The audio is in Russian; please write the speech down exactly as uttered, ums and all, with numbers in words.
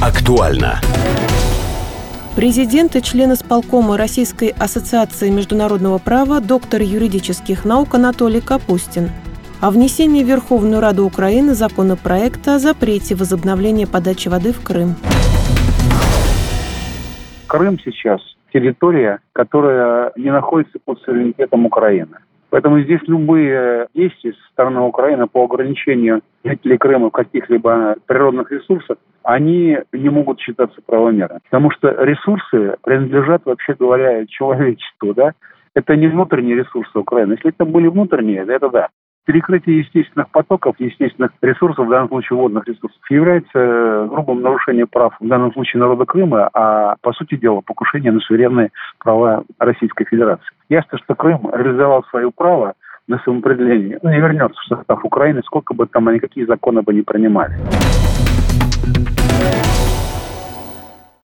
Актуально. Президент и член исполкома Российской ассоциации международного права, доктор юридических наук Анатолий Капустин о внесении в Верховную Раду Украины законопроекта о запрете возобновления подачи воды в Крым. Крым сейчас территория, которая не находится под суверенитетом Украины. Поэтому здесь любые действия со стороны Украины по ограничению жителей Крыма в каких-либо природных ресурсах, они не могут считаться правомерными. Потому что ресурсы принадлежат, вообще говоря, человечеству, да? Это не внутренние ресурсы Украины. Если это были внутренние, это да. Перекрытие естественных потоков, естественных ресурсов, в данном случае водных ресурсов, является грубым нарушением прав, в данном случае народа Крыма, а по сути дела покушение на суверенные права Российской Федерации. Ясно, что Крым реализовал свое право на самоопределение, но не вернется в состав Украины, сколько бы там они, какие законы бы ни принимали.